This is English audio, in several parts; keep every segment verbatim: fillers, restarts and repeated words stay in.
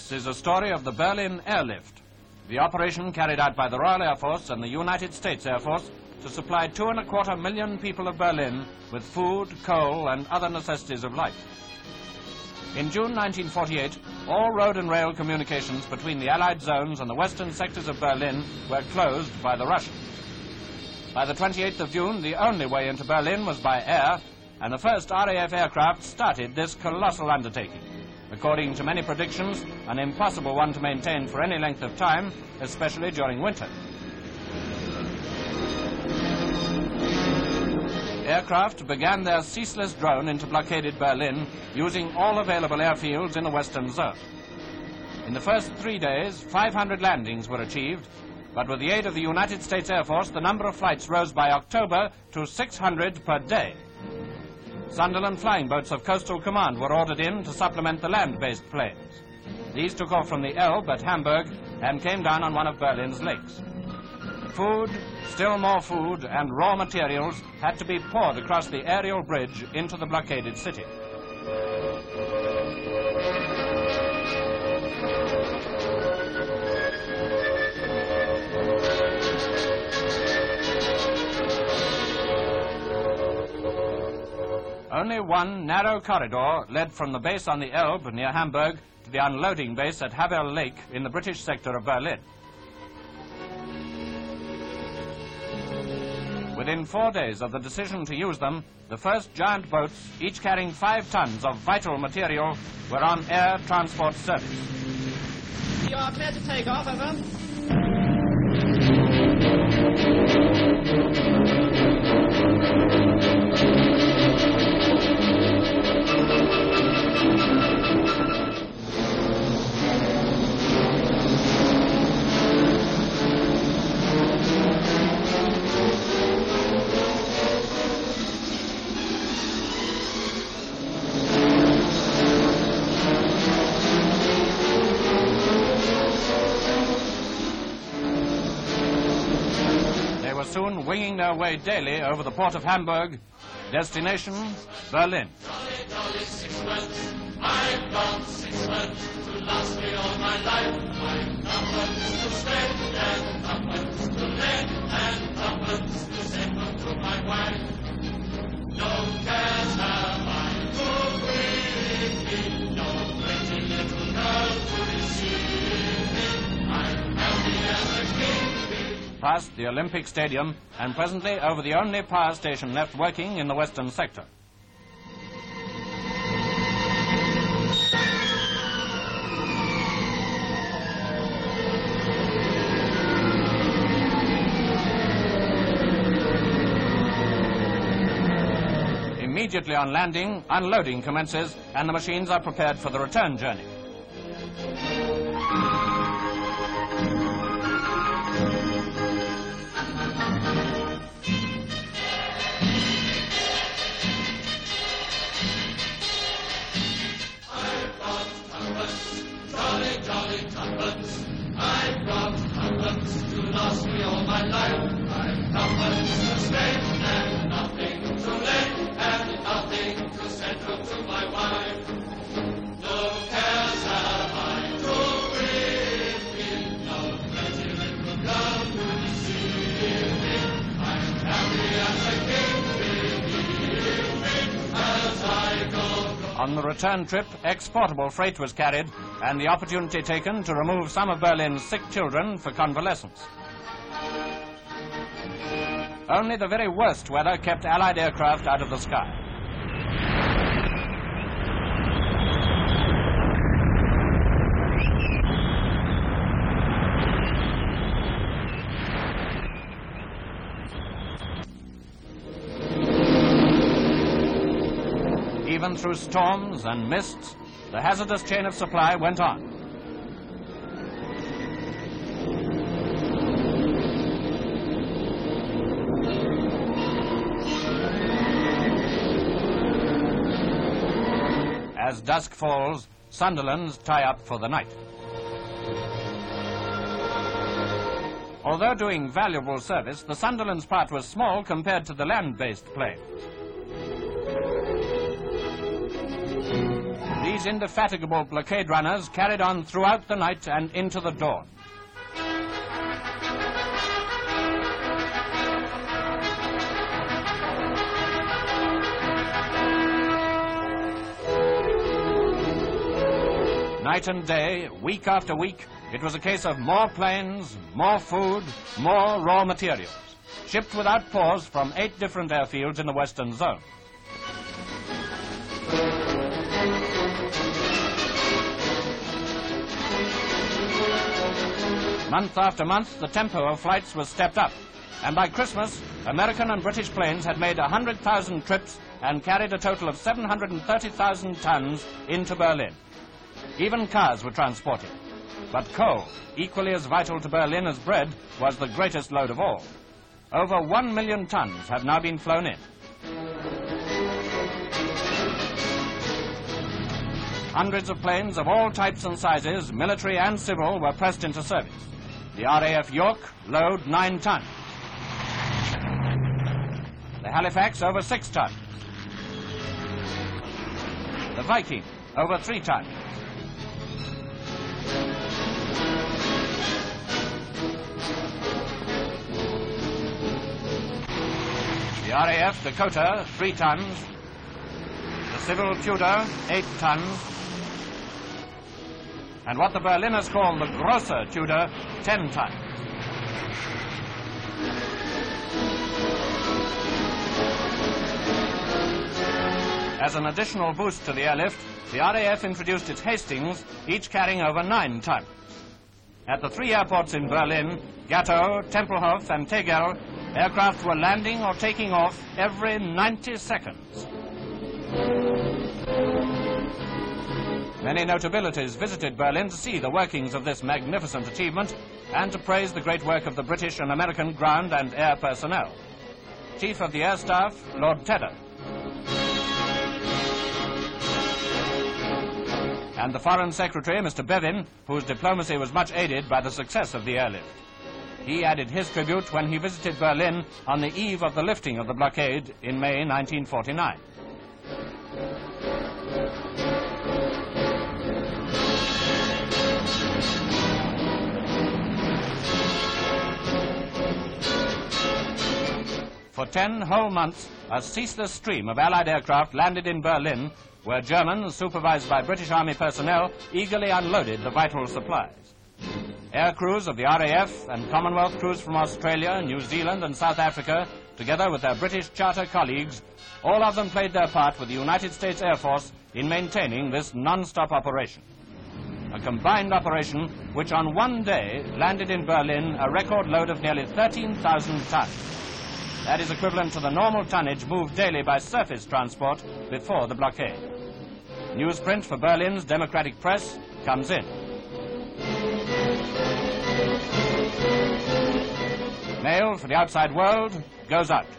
This is a story of the Berlin Airlift, the operation carried out by the Royal Air Force and the United States Air Force to supply two and a quarter million people of Berlin with food, coal, and other necessities of life. In June nineteen forty-eight, all road and rail communications between the Allied zones and the western sectors of Berlin were closed by the Russians. By the twenty-eighth of June, the only way into Berlin was by air, and the first R A F aircraft started this colossal undertaking. According to many predictions, an impossible one to maintain for any length of time, especially during winter. Aircraft began their ceaseless drone into blockaded Berlin, using all available airfields in the western zone. In the first three days, five hundred landings were achieved, but with the aid of the United States Air Force, the number of flights rose by October to six hundred per day. Sunderland flying boats of Coastal Command were ordered in to supplement the land-based planes. These took off from the Elbe at Hamburg and came down on one of Berlin's lakes. Food, still more food, and raw materials had to be poured across the aerial bridge into the blockaded city. Only one narrow corridor led from the base on the Elbe near Hamburg to the unloading base at Havel Lake in the British sector of Berlin. Within four days of the decision to use them, the first giant boats, each carrying five tons of vital material, were on air transport service. You are clear to take off, over. Soon winging their way daily over the port of Hamburg, destination Berlin. Jolly, jolly sixpence, I've got sixpence to last me all my life. I've tuppence to spend and tuppence to lend and tuppence to send home to my wife. No cares have I to with me, no pretty little girl to receive me. I'm happy as a king. Past the Olympic Stadium, and presently over the only power station left working in the western sector. Immediately on landing, unloading commences, and the machines are prepared for the return journey. I've got tuppence to last me all my life. I've tuppence to spend and nothing to lend and nothing to send home to my wife. No cares have I to with me, no pretty little girl to deceive me. I'm happy as a king, believe me, as I go. On the return trip, exportable freight was carried, and the opportunity taken to remove some of Berlin's sick children for convalescence. Only the very worst weather kept Allied aircraft out of the sky. Even through storms and mists, the hazardous chain of supply went on. As dusk falls, Sunderland's tie up for the night. Although doing valuable service, the Sunderland's part was small compared to the land-based planes. These indefatigable blockade runners carried on throughout the night and into the dawn. Night and day, week after week, it was a case of more planes, more food, more raw materials, shipped without pause from eight different airfields in the Western Zone. Month after month, the tempo of flights was stepped up, and by Christmas, American and British planes had made one hundred thousand trips and carried a total of seven hundred thirty thousand tons into Berlin. Even cars were transported. But coal, equally as vital to Berlin as bread, was the greatest load of all. Over one million tons have now been flown in. Hundreds of planes of all types and sizes, military and civil, were pressed into service. The R A F York, load nine tons. The Halifax, over six tons. The Viking, over three tons. The R A F Dakota, three tons. The Civil Tudor, eight tons. And what the Berliners call the Grosser Tudor, ten tons. As an additional boost to the airlift, the R A F introduced its Hastings, each carrying over nine tons. At the three airports in Berlin, Gatow, Tempelhof, and Tegel, aircraft were landing or taking off every ninety seconds. Many notabilities visited Berlin to see the workings of this magnificent achievement and to praise the great work of the British and American ground and air personnel. Chief of the Air Staff, Lord Tedder, and the Foreign Secretary, Mister Bevin, whose diplomacy was much aided by the success of the airlift. He added his tribute when he visited Berlin on the eve of the lifting of the blockade in May nineteen forty-nine. For ten whole months, a ceaseless stream of Allied aircraft landed in Berlin, where Germans, supervised by British Army personnel, eagerly unloaded the vital supplies. Air crews of the R A F and Commonwealth crews from Australia, New Zealand and South Africa, together with their British charter colleagues, all of them played their part with the United States Air Force in maintaining this non-stop operation. A combined operation which on one day landed in Berlin a record load of nearly thirteen thousand tons. That is equivalent to the normal tonnage moved daily by surface transport before the blockade. Newsprint for Berlin's democratic press comes in. Mail for the outside world goes out.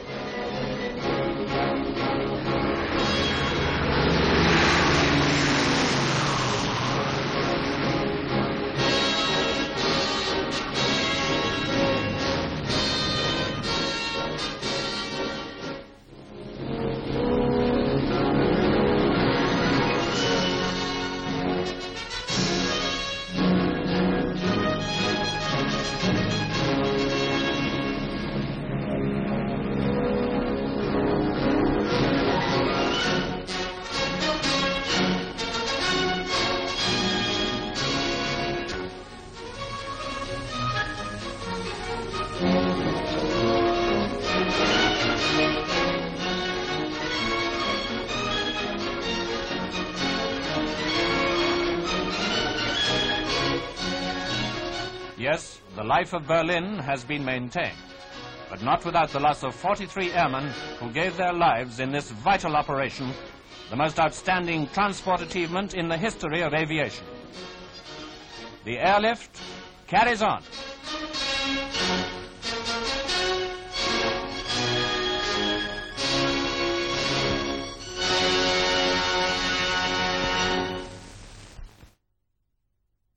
Yes, the life of Berlin has been maintained, but not without the loss of forty-three airmen who gave their lives in this vital operation, the most outstanding transport achievement in the history of aviation. The airlift carries on.